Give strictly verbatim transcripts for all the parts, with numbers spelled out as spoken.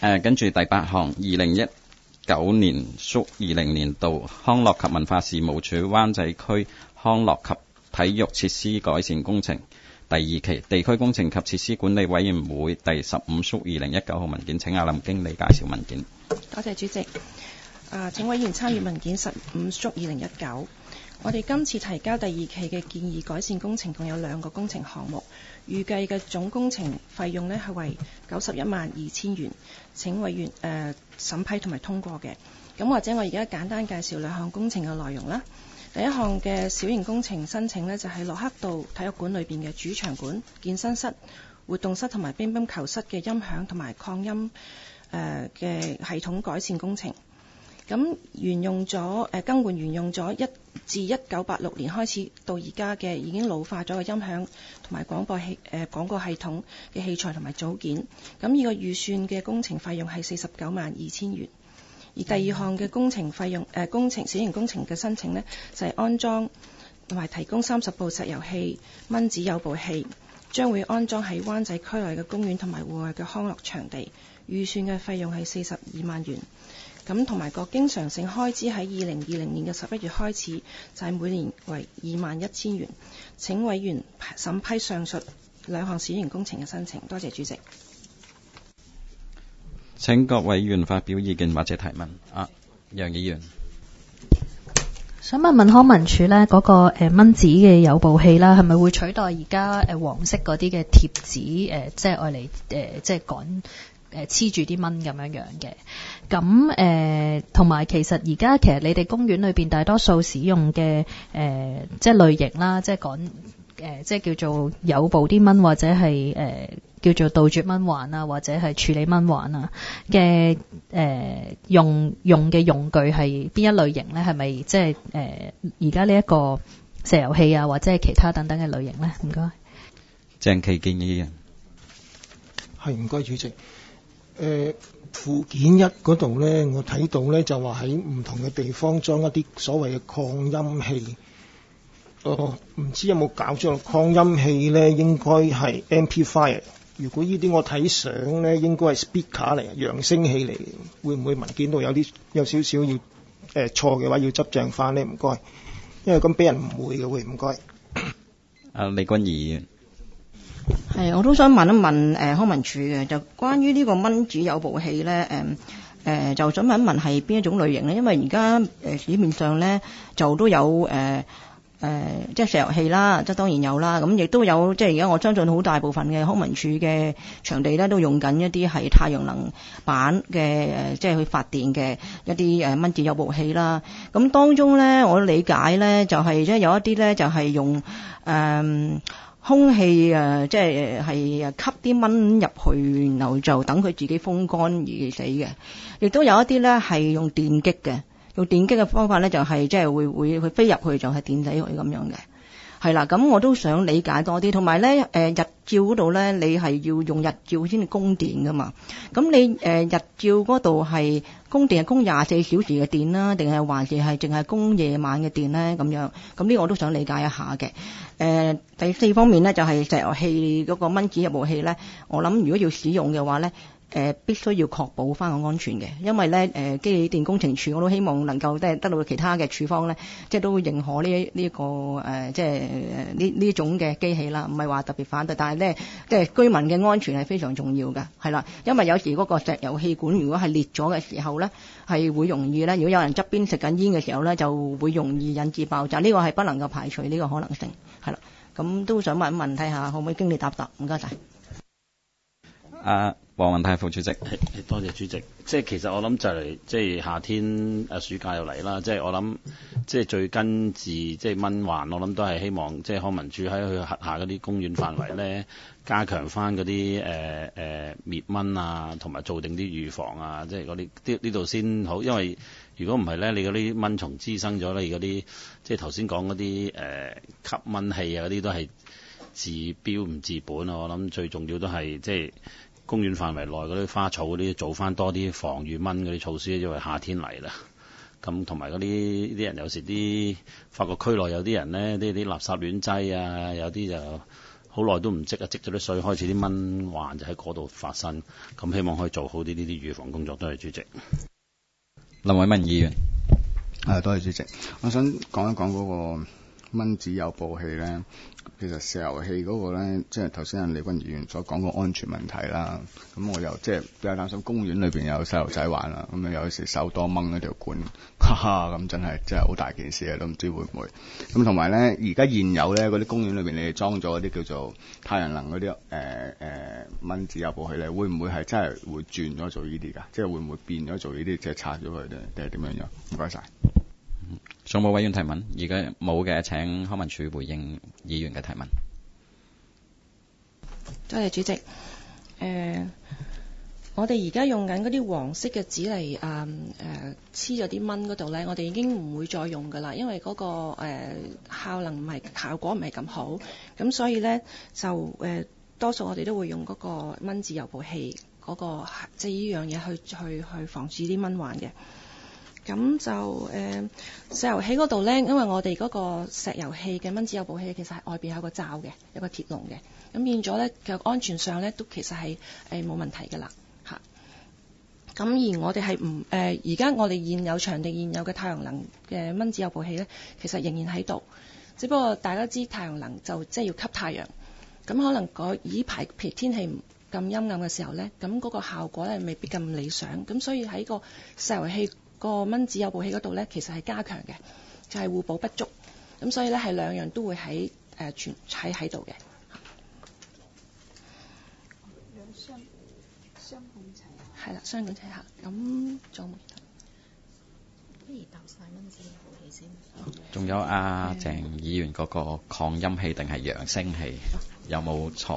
誒，跟住第八項，二零一九年屬二零年度康樂及文化事務署灣仔區康樂及體育設施改善工程第二期地區工程及設施管理委員會第十五屬二零一九號文件，請阿林經理介紹文件。 多謝主席。啊，請委員參閱文件十五屬二零一九。我哋今次提交第二期嘅建議改善工程共有兩個工程項目，預計嘅總工程費用呢係為九十一萬二千元，請委員誒、呃、審批同埋通過嘅。咁或者我而家簡單介紹兩項工程嘅內容啦。第一項嘅小型工程申請呢，就係駱克道體育館裏邊嘅主場館、健身室、活動室同埋乒乓球室嘅音響同埋擴音誒嘅系統改善工程。咁沿用咗誒、呃、更換沿用咗一自一九八六年開始到而家嘅已經老化咗嘅音響同埋廣播器誒、呃、廣播系統嘅器材同埋組件。咁呢個預算嘅工程費用係四十九萬二千元。而第二項嘅工程費用誒、呃、工程小型工程嘅申請呢，就係、是、安裝同埋提供三十部石油氣蚊子誘捕器，將會安裝喺灣仔區內嘅公園同埋戶外嘅康樂場地。預算嘅費用係四十二萬元。咁同埋個經常性開支喺二零二零年嘅十一月開始，就係、是、每年為二萬一千元。請委員審批上述兩項小型工程嘅申請。多謝主席。 請各委員發表意見或者提問。啊，楊議員， 想問問康文署呢嗰、那個誒、呃、蚊子嘅誘捕器啦，係咪會取代而家誒黃色嗰啲嘅貼紙誒，即係愛嚟誒，即係趕誒黐住啲蚊咁樣樣嘅？咁誒同埋其實而家其實你哋公園裏邊大多數使用嘅誒、呃、即係類型啦，即係趕誒即係叫做誘捕啲蚊或者係誒。呃叫做杜絕蚊患啊，或者係處理蚊患啊嘅誒用用嘅用具係邊一類型咧？係咪即係誒而家呢一個石油氣啊，或者係其他等等嘅類型咧？唔該。 鄭其健議員， 係唔該主席。誒、呃、附件一嗰度咧，我睇到咧就話喺唔同嘅地方裝一啲所謂嘅擴音器。哦，唔知有冇搞錯？擴音器咧應該係 amplifier。如果呢啲我睇相咧，應該係 speaker 嚟，揚聲器嚟，會唔會文件度有啲有少少要誒、呃、錯嘅話要執正翻咧？唔該，因為咁俾人誤會嘅會唔該。 啊，李君儀議員， 係，我都想問一問誒、呃、康文署嘅，就關於呢個蚊子誘捕器咧，誒、呃、誒、呃、就想問一問係邊一種類型咧？因為而家誒市面上咧就都有誒。呃誒、呃，即係石油氣啦，即係當然有啦。咁亦都有，即係而家我相信好大部分嘅康文署嘅場地咧，都用緊一啲係太陽能板嘅誒，即係去發電嘅一啲誒蚊子誘捕器啦。咁當中咧，我理解咧就係即係有一啲咧就係用誒、呃、空氣誒，即係係吸啲蚊入去，然後就等佢自己風乾而死嘅。亦都有一啲咧係用電擊嘅。用電擊嘅方法咧，就係即係會會佢飛入去就係電死佢咁樣嘅，係啦。咁我都想理解多啲，同埋咧誒日照嗰度咧，你係要用日照先至供電噶嘛。咁你誒、呃、日照嗰度係供電係供廿四小時嘅電啦，定係還是係淨係供夜晚嘅電咧？咁樣咁呢個我都想理解一下嘅。誒、呃、第四方面咧就係、是、石油氣嗰個蚊子誘捕器咧，我諗如果要使用嘅話咧。誒、呃、必須要確保翻個安全嘅，因為咧誒機電工程署我都希望能夠即係得到其他嘅處方咧，即係都會認可呢呢個誒即係誒呢呢種嘅機器啦，唔係話特別反對，但係咧即係居民嘅安全係非常重要嘅，係啦，因為有時嗰個石油氣管如果係裂咗嘅時候咧，係會容易咧，如果有人側邊食緊煙嘅時候咧，就會容易引致爆炸，呢、這個係不能夠排除呢個可能性，係啦，咁都想問一問睇下可唔可以經理答答，唔該晒。 啊，黃雲泰副主席， 係多謝主席。即係其實我諗就嚟，即係夏天誒暑假又嚟啦。即係我諗，即係最根治即係蚊患，我諗都係希望即係康文署喺佢轄下嗰啲公園範圍咧，加強翻嗰啲誒誒滅蚊啊，同埋做定啲預防啊，即係嗰啲啲呢度先好。因為如果唔係咧，你嗰啲蚊蟲滋生咗咧，嗰啲即係頭先講嗰啲誒吸蚊器啊嗰啲都係治標唔治本啊。我諗最重要都係即係。公園範圍內嗰啲花草嗰啲做翻多啲防禦蚊嗰啲措施，因為夏天嚟啦。咁同埋嗰啲啲人有時啲發覺區內有啲人咧，啲啲垃圾亂擠啊，有啲就好耐都唔積啊，積咗啲水，開始啲蚊患就喺嗰度發生。咁希望可以做好啲呢啲預防工作。多謝主席。 林偉文議員。 誒，多謝主席。我想講一講嗰個蚊子誘捕器咧。其實石油氣嗰個咧，即係頭先阿李君議員所講個安全問題啦。咁我又即係比較擔心公園裏邊有細路仔玩啦，咁啊有時手多掹嗰條管，哈哈咁真係真係好大件事啊！都唔知會唔會咁。同埋咧，而家現有咧嗰啲公園裏邊，你哋裝咗啲叫做太陽能嗰啲誒誒蚊子誘捕器咧，會唔會係真係會轉咗做呢啲㗎？即係會唔會變咗做呢啲，即係拆咗佢定定係點樣樣？唔該晒。 仲冇委員提問，而家冇嘅，請康文署回應議員嘅提問。 多謝主席。誒、呃，我哋而家用緊嗰啲黃色嘅紙嚟誒誒黐咗啲蚊嗰度咧，我哋已經唔會再用噶啦，因為嗰、那個誒、呃、效能唔係效果唔係咁好，咁所以咧就誒、呃、多數我哋都會用嗰個蚊子誘捕器嗰、那個即係呢樣嘢去去去防止啲蚊患嘅。咁就誒、呃、石油氣嗰度咧，因為我哋嗰個石油氣嘅蚊子誘捕器其實係外邊有個罩嘅，有個鐵籠嘅，咁變咗咧嘅安全上咧都其實係誒冇問題㗎啦嚇。咁而我哋係唔誒而家我哋現有場地現有嘅太陽能嘅蚊子誘捕器咧，其實仍然喺度，只不過大家知太陽能就即係要吸太陽，咁可能嗰依排譬如天氣咁陰暗嘅時候咧，咁嗰個效果咧未必咁理想，咁所以喺個石油氣個蚊子誘捕器嗰度咧，其實係加強嘅，就係、是、互補不足，咁所以咧係兩樣都會喺誒全喺喺度嘅。雙雙管齊下。係啦，雙管齊下。咁仲有冇其他？不如答晒蚊子誘捕器先。 仲有阿、啊、鄭議員嗰個擴音器定係揚聲器，有冇錯？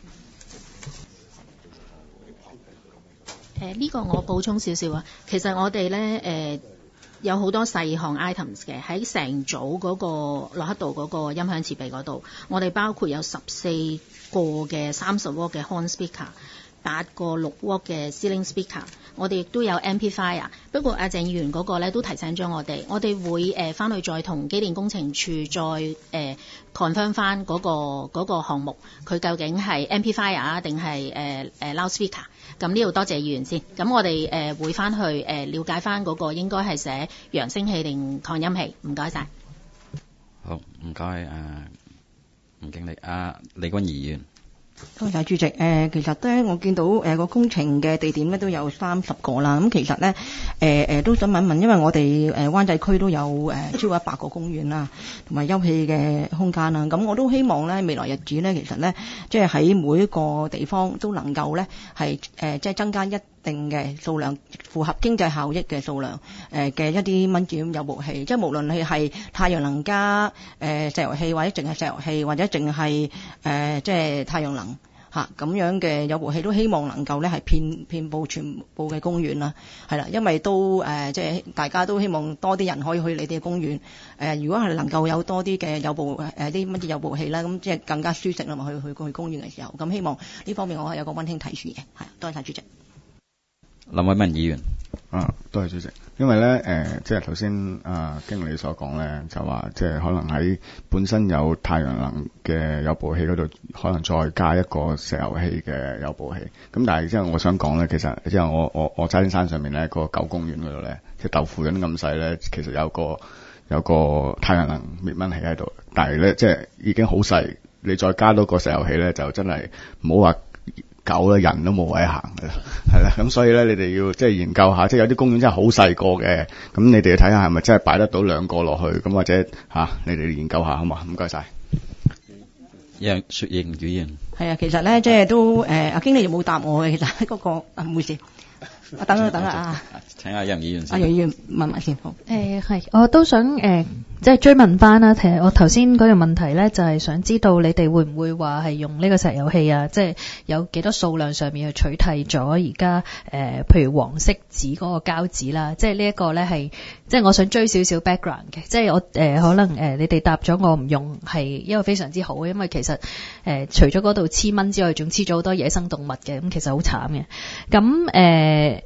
誒、呃、呢、這個我補充少少啊，其實我哋咧誒有好多細項 items 嘅，喺成組嗰個洛克道嗰個音響設備嗰度，我哋包括有十四個嘅三十 W 嘅 horn speaker， 八個六 W 嘅 ceiling speaker， 我哋亦都有 amplifier。不過阿鄭議員嗰個咧都提醒咗我哋，我哋會誒翻、呃、去再同機電工程處再誒、呃、confirm 翻嗰、那個嗰、那個項目，佢究竟係 amplifier 啊定係誒誒 loudspeaker。咁呢度多謝議員先。咁我哋誒、呃、會翻去誒、呃、了解翻嗰個應該係寫揚聲器定擴音器。唔該晒。 好，唔該誒，吳經理，啊李君儀議員。 多謝主席。誒、呃，其實咧，我見到誒個、呃、工程嘅地點咧都有三十個啦。咁其實咧，誒、呃、誒都想問一問，因為我哋誒灣仔區都有誒、呃、超過一百個公園啦，同埋休憩嘅空間啦。咁我都希望咧，未來日子咧，其實咧，即係喺每一個地方都能夠咧係誒即係增加一定嘅數量，符合經濟效益嘅數量誒嘅、呃、一啲蚊子誘捕器。即係無論係係太陽能加誒、呃、石油氣，或者淨係石油氣，或者淨係誒即係太陽能。嚇咁樣嘅誘捕器都希望能夠咧係遍遍佈全部嘅公園啦，係啦，因為都誒即係大家都希望多啲人可以去你哋嘅公園誒、呃，如果係能夠有多啲嘅誘捕誒啲蚊子誘捕器啦，咁即係更加舒適啦嘛，去去去公園嘅時候，咁希望呢方面我係有個溫馨提示嘅，係多謝晒主席。 林偉文議員。 啊，多謝主席。因為咧，誒、呃，即係頭先啊經理所講咧，就話即係可能喺本身有太陽能嘅誘捕器嗰度，可能再加一個石油氣嘅誘捕器。咁但係即係我想講咧，其實即係我我我渣甸山上面咧，個舊公園嗰度咧，即係豆腐膶咁細咧，其實有個有個太陽能滅蚊器喺度，但係咧即係已經好細，你再加多個石油氣咧，就真係唔好話狗啦，人都冇位行嘅，係啦，咁所以咧，你哋要即係研究下，即係有啲公園真係好細個嘅，咁你哋要睇下係咪真係擺得到兩個落去，咁或者嚇、啊、你哋研究下好嘛？唔該晒。 楊雪盈議員。 係啊，其實咧即係都誒，阿、呃、經理有冇答我嘅？其實喺嗰、那個啊，唔好意思。啊，等啊等啊！ 請阿楊議員先。 阿楊議員問埋先好。 誒係、呃，我都想誒、呃，即係追問翻啦。其實我頭先嗰個問題咧，就係、是、想知道你哋會唔會話係用呢個石油氣啊？即係有幾多數量上面去取替咗而家誒，譬如黃色紙嗰個膠紙啦。即係呢一個咧係，即係我想追少少 background 嘅。即係我誒、呃、可能誒、呃，你哋答咗我唔用係因為非常之好，因為其實誒、呃、除咗嗰度黐蚊之外，仲黐咗好多野生動物嘅，咁其實好慘嘅。咁誒。呃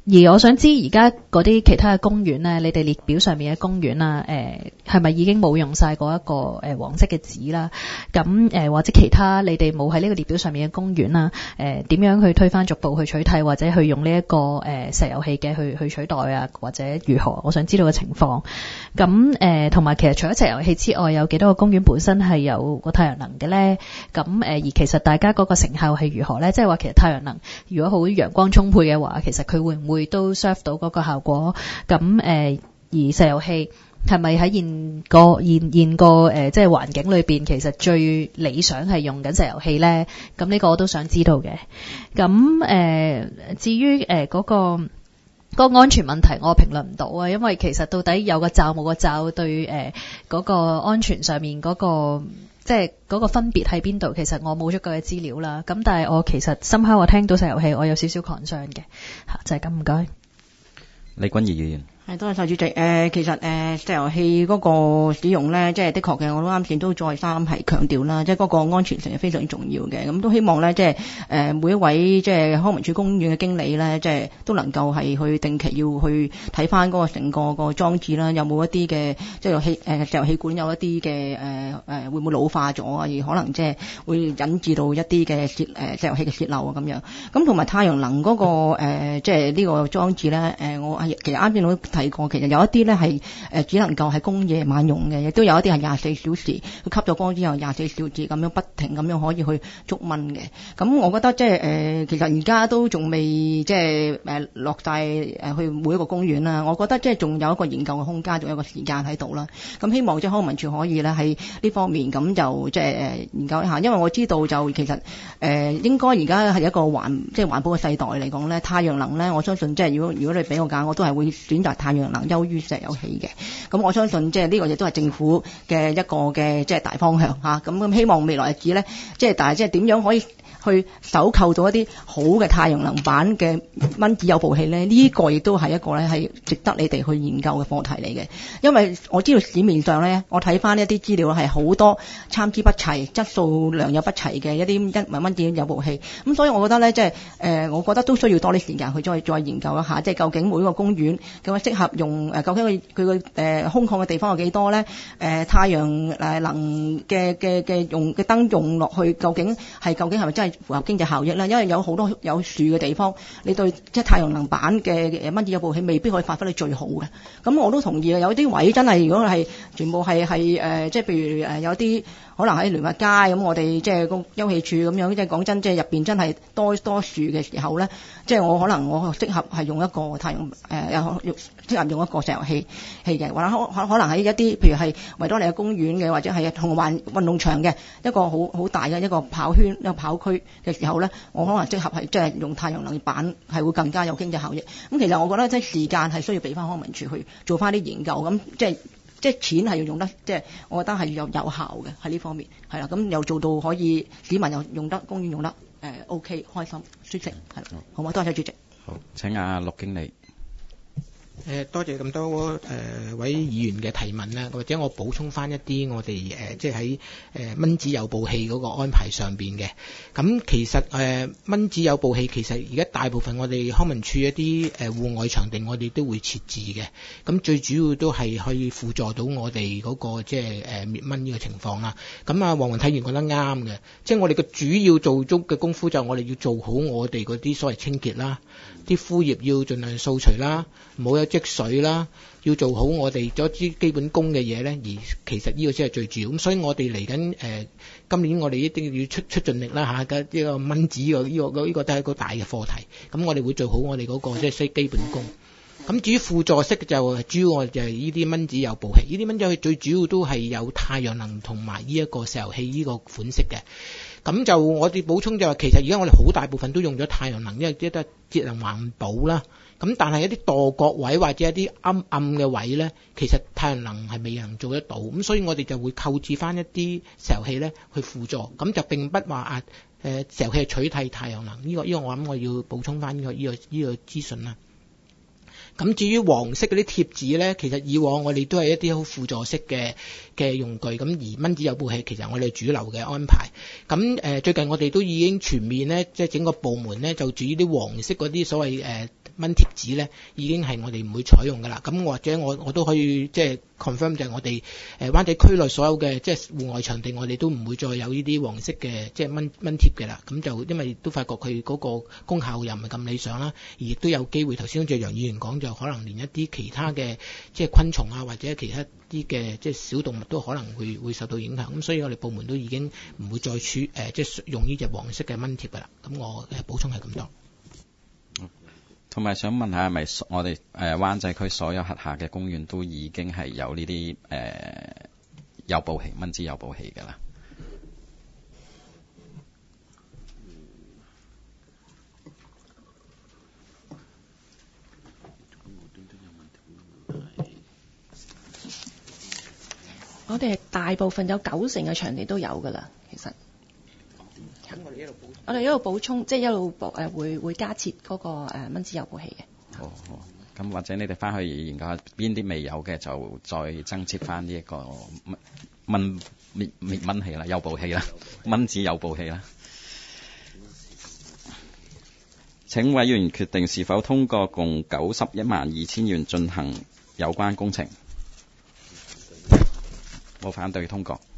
而我想知而家嗰啲其他嘅公園咧，你哋列表上面嘅公園啊，誒係咪已經冇用晒嗰一個誒、呃、黃色嘅紙啦？咁誒、呃、或者其他你哋冇喺呢個列表上面嘅公園啦，誒、呃、點樣去推翻逐步去取締，或者去用呢、這、一個誒、呃、石油氣嘅去去取代啊，或者如何？我想知道嘅情況。咁誒同埋其實除咗石油氣之外，有幾多個公園本身係有個太陽能嘅咧？咁誒、呃、而其實大家嗰個成效係如何咧？即係話其實太陽能如果好陽光充沛嘅話，其實佢會唔會都 serve 到嗰個效果？咁誒、呃、而石油氣係咪喺現個現現個誒、呃、即係環境裏邊，其實最理想係用緊石油氣咧？咁呢個我都想知道嘅。咁誒、呃、至於誒嗰個個安全問題，我評論唔到啊，因為其實到底有個罩冇個罩對誒嗰、呃那個安全上面嗰、那個即係嗰個分別喺邊度？其實我冇足夠嘅資料啦。咁但係我其實深刻我聽到石油氣，我有少少 concern 嘅嚇，就係咁。唔該， 李君儀議員。 係，多謝晒主席。誒、呃，其實誒、呃、石油氣嗰個使用咧，即係的確嘅，我都啱先都再三係強調啦，即係嗰個安全性係非常重要嘅。咁都希望咧，即係誒、呃、每一位即係康文署公園嘅經理咧，即係都能夠係去定期要去睇翻嗰個成個個裝置啦，有冇一啲嘅即係油氣誒石油氣管有一啲嘅誒誒會唔會老化咗啊？而可能即係會引致到一啲嘅泄誒石油氣嘅泄漏啊咁樣。咁同埋太陽能嗰、那個、呃、即係呢個裝置咧，誒、呃、我係其實啱先我提過，其實有一啲咧係誒只能夠係供夜晚用嘅，亦都有一啲係廿四小時，佢吸咗光之後廿四小時咁樣不停咁樣可以去捉蚊嘅。咁我覺得即係誒，其實而家都仲未即係誒落晒誒去每一個公園啦。我覺得即係仲有一個研究嘅空間，仲有一個時間喺度啦。咁希望即係康文署可以咧喺呢方面咁就即係誒研究一下，因為我知道就其實誒、呃、應該而家係一個環即係環保嘅世代嚟講咧，太陽能咧，我相信即係如果如果你俾我揀，我都係會選擇太陽能優於石油氣嘅。咁我相信即係呢個亦都係政府嘅一個嘅即係大方向嚇。咁咁希望未來日子咧，即係但係即係點樣可以去搜購到一啲好嘅太陽能板嘅蚊子誘捕器咧？呢、這個亦都係一個咧係值得你哋去研究嘅課題嚟嘅。因為我知道市面上咧，我睇翻一啲資料係好多參差不齊、質素良莠不齊嘅一啲一蚊子誘捕器。咁所以我覺得咧，即係誒，我覺得都需要多啲時間去再再研究一下，即係究竟每個公園咁適合用誒，究竟佢佢個誒空曠嘅地方有幾多咧？誒、呃、太陽誒能嘅嘅嘅用嘅燈用落去，究竟係究竟係咪真係符合經濟效益咧？因為有好多有樹嘅地方，你對即係太陽能板嘅蚊子誘捕器未必可以發揮到最好嘅。咁我都同意啊，有啲位真係如果係全部係係誒，即係譬如誒有啲可能喺聯合街咁，我哋即係個休憩處咁樣，即係講真，即係入邊真係多多樹嘅時候咧，即係我可能我適合係用一個太陽誒有適合用一個石油氣氣嘅，或者可可能喺一啲譬如係維多利亞公園嘅，或者係同環運動場嘅一個好好大嘅一個跑圈一個跑區嘅時候咧，我可能適合係即係用太陽能板係會更加有經濟效益。咁其實我覺得即係時間係需要俾翻康文署去做翻啲研究，咁即係即係錢係要用得，即係我覺得係要有有效嘅喺呢方面係啦。咁又做到可以市民又用得，公園用得誒、呃、OK 開心舒適係啦。好嘛，多謝主席。 好，請阿陸經理。 誒多謝咁多誒、呃、位議員嘅提問啦，或者我補充翻一啲我哋誒、呃、即係喺誒蚊子誘捕器嗰個安排上邊嘅。咁其實誒、呃、蚊子誘捕器其實而家大部分我哋康文署一啲誒、呃、戶外場地我哋都會設置嘅。咁最主要都係可以輔助到我哋嗰、那個即係誒、呃、滅蚊呢個情況啦。咁啊，黃雲體員講得啱嘅，即係我哋嘅主要做足嘅功夫就係我哋要做好我哋嗰啲所謂清潔啦，啲枯葉要盡量掃除啦，唔好有積水啦，要做好我哋咗啲基本功嘅嘢咧。而其實呢個先係最主要。咁所以我哋嚟緊誒今年我哋一定要出出盡力啦嚇。嘅、啊、呢個蚊子個呢個呢、呢個都係一個大嘅課題。咁我哋會做好我哋嗰、嗰個即係基基本功。咁至於輔助式嘅就主要我就係呢啲蚊子誘捕器。呢啲蚊子誘捕器最主要都係有太陽能同埋呢一個石油氣呢個款式嘅。咁就我哋補充就係其實而家我哋好大部分都用咗太陽能，因為即係都係節能環保啦。咁但係一啲墮角位或者一啲暗暗嘅位咧，其實太陽能係未能做得到。咁所以我哋就會購置翻一啲石油氣咧去輔助。咁就並不話啊誒石油氣取替太陽能。呢、呢個呢、呢個我諗我要補充翻呢、呢個呢、呢個呢、呢個資訊啦。咁至於黃色嗰啲貼紙咧，其實以往我哋都係一啲好輔助式嘅嘅用具，咁而蚊子誘捕器其實我哋主流嘅安排。咁誒、呃、最近我哋都已經全面咧，即係整個部門咧就至於啲黃色嗰啲所謂誒蚊貼紙咧，已經係我哋唔會採用㗎啦。咁或者我我都可以即係 confirm 就係我哋誒灣仔區內所有嘅即係戶外場地，我哋都唔會再有呢啲黃色嘅即係蚊蚊貼嘅啦。咁就因為都發覺佢嗰個功效又唔係咁理想啦，而亦都有機會頭先好似楊議員講，就可能連一啲其他嘅即係昆蟲啊，或者其他啲嘅即係小動物都可能會會受到影響。咁所以我哋部門都已經唔會再處誒、呃、即係用呢隻黃色嘅蚊貼㗎啦。咁我誒補充係咁多。 同埋想問下，係咪我哋誒灣仔區所有轄下嘅公園都已經係有呢啲誒誘捕器、蚊子誘捕器㗎啦？ 我哋大部分有九成嘅場地都有㗎啦，其實。我哋一路補充，即係一路補誒會會加設嗰個誒蚊子誘捕器嘅。 好好，咁或者你哋翻去研究下邊啲未有嘅，就再增設翻呢一個蚊蚊滅滅蚊器啦、誘捕器啦、蚊子誘捕器啦。請委員決定是否通過共九十一萬二千元進行有關工程。冇反對通過。